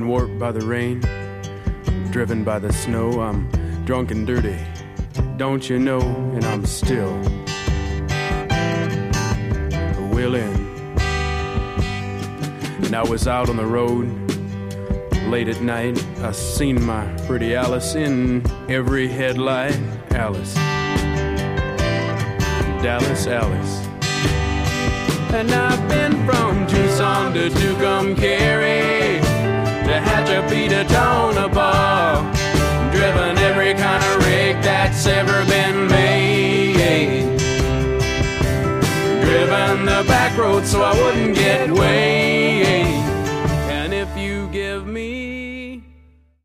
and warped by the rain, driven by the snow. I'm drunk and dirty, don't you know? And I'm still willing. And I was out on the road late at night. I seen my pretty Alice in every headlight. Alice, Dallas, Alice. And I've been from Tucson to Tucumcari, to Hatchapee to Tonopah, driven every kind of rig that's ever been made, driven the back road so I wouldn't get weighed.